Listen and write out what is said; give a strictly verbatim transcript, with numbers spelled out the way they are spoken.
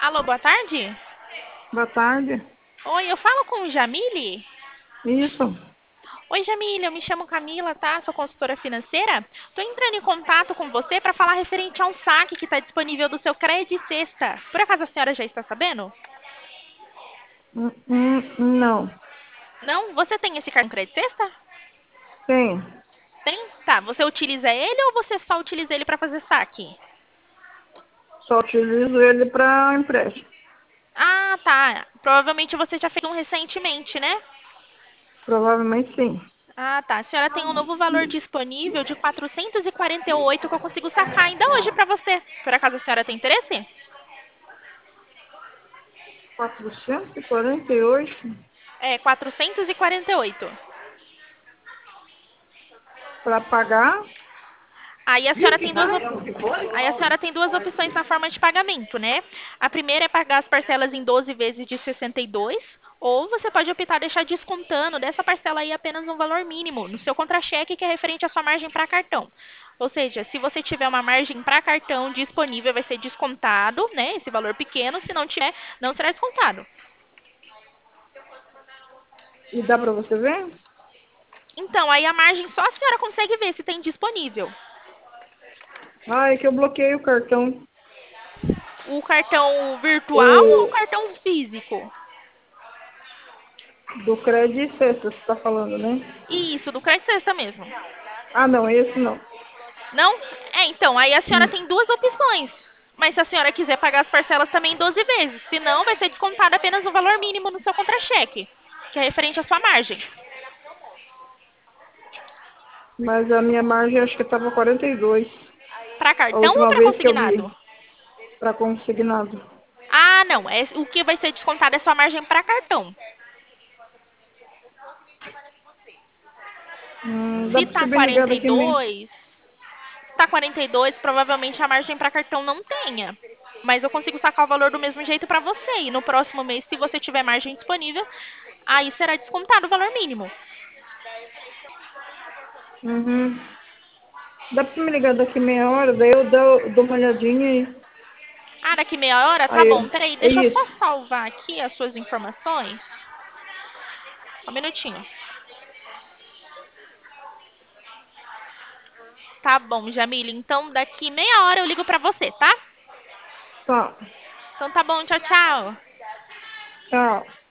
Alô, boa tarde. Boa tarde. Oi, eu falo com o Jamile? Isso. Oi, Jamile, eu me chamo Camila, tá? Sou consultora financeira. Tô entrando em contato com você para falar referente a um saque que está disponível do seu Credit Sexta. Por acaso a senhora já está sabendo? Hum, hum, não. Não? Você tem esse cartão Credit Sexta? Tem. Tem? Tá. Você utiliza ele ou você só utiliza ele para fazer saque? Só utilizo ele para empréstimo. Ah, tá. Provavelmente você já fez um recentemente, né? Provavelmente sim. Ah, tá. A senhora tem um novo valor disponível de quatrocentos e quarenta e oito que eu consigo sacar ainda hoje para você. Por acaso a senhora tem interesse? quatrocentos e quarenta e oito É, quatrocentos e quarenta e oito. para pagar. Aí a senhora tem duas op- Aí a senhora tem duas opções na forma de pagamento, né? A primeira é pagar as parcelas em doze vezes de sessenta e dois, ou você pode optar deixar descontando dessa parcela aí apenas um valor mínimo no seu contra-cheque que é referente à sua margem para cartão. Ou seja, se você tiver uma margem para cartão disponível, vai ser descontado, né? Esse valor pequeno. Se não tiver, não será descontado. E dá para você ver? Então, aí a margem só a senhora consegue ver se tem disponível. Ah, é que eu bloqueei o cartão. O cartão virtual ou o O cartão físico? do Credit Sexta, você está falando, né? Isso, do Credit Sexta mesmo. Ah, não, esse não. Não? É, então, aí a senhora Hum, tem duas opções. Mas se a senhora quiser pagar as parcelas também em doze vezes, se não, vai ser descontado apenas o valor mínimo no seu contra-cheque, que é referente à sua margem. Mas a minha margem acho que estava quarenta e dois. Para A cartão ou última para vez que eu vi. consignado? Para consignado. Ah, não. É, o que vai ser descontado é sua margem para cartão. Hum, dá Se para você tá bem ligado quarenta e aqui mesmo. dois, se tá quarenta e dois, provavelmente a margem para cartão não tenha. Mas eu consigo sacar o valor do mesmo jeito para você. E no próximo mês, se você tiver margem disponível, aí será descontado o valor mínimo. Uhum. Dá pra me ligar daqui meia hora, daí eu dou, dou uma olhadinha e. Ah, daqui meia hora? Tá bom. Aí, Peraí, é deixa eu só isso. salvar aqui as suas informações. Só um minutinho. Tá bom, Jamile. Então, daqui meia hora eu ligo pra você, tá? Tá. Então tá bom, tchau, tchau. Tchau.